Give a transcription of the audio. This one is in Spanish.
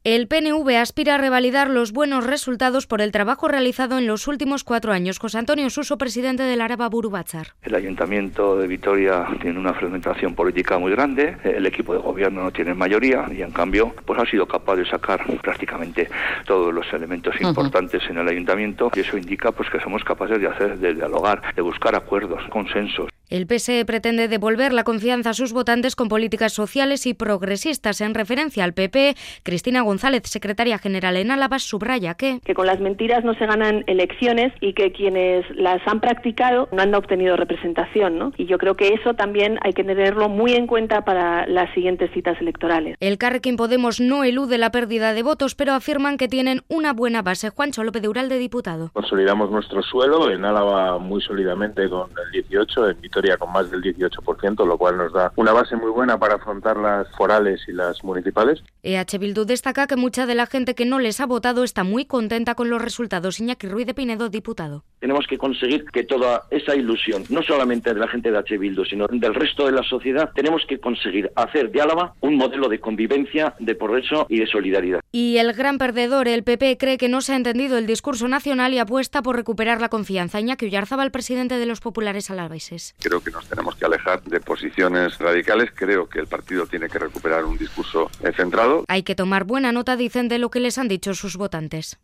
El PNV aspira a revalidar los buenos resultados por el trabajo realizado en los últimos 4 años. José Antonio Suso, presidente del Araba Buru Batzar. El Ayuntamiento de Vitoria tiene una fragmentación política muy grande, el equipo de gobierno no tiene mayoría y en cambio pues ha sido capaz de sacar prácticamente todos los elementos importantes en el Ayuntamiento y eso indica pues que somos capaces de dialogar, de buscar acuerdos, consensos. El PSE pretende devolver la confianza a sus votantes con políticas sociales y progresistas. En referencia al PP, Cristina González, secretaria general en Álava, subraya que con las mentiras no se ganan elecciones y que quienes las han practicado no han obtenido representación, ¿no? Y yo creo que eso también hay que tenerlo muy en cuenta para las siguientes citas electorales. El Carrequín Podemos no elude la pérdida de votos, pero afirman que tienen una buena base. Juancho López de Uralde, diputado. Consolidamos nuestro suelo, en Álava muy sólidamente con el 18%, en Vitoria con más del 18%, lo cual nos da una base muy buena para afrontar las forales y las municipales. EH Bildu destaca que mucha de la gente que no les ha votado está muy contenta con los resultados. Iñaki Ruiz de Pinedo, diputado. Tenemos que conseguir que toda esa ilusión, no solamente de la gente de EH Bildu, sino del resto de la sociedad, tenemos que conseguir hacer de Álava un modelo de convivencia, de progreso y de solidaridad. Y el gran perdedor, el PP, cree que no se ha entendido el discurso nacional y apuesta por recuperar la confianza. Iñaki Oyarzábal, presidente de los populares alaveses. Creo que nos tenemos que alejar de posiciones radicales. Creo que el partido tiene que recuperar un discurso centrado. Hay que tomar buena nota, dicen, de lo que les han dicho sus votantes.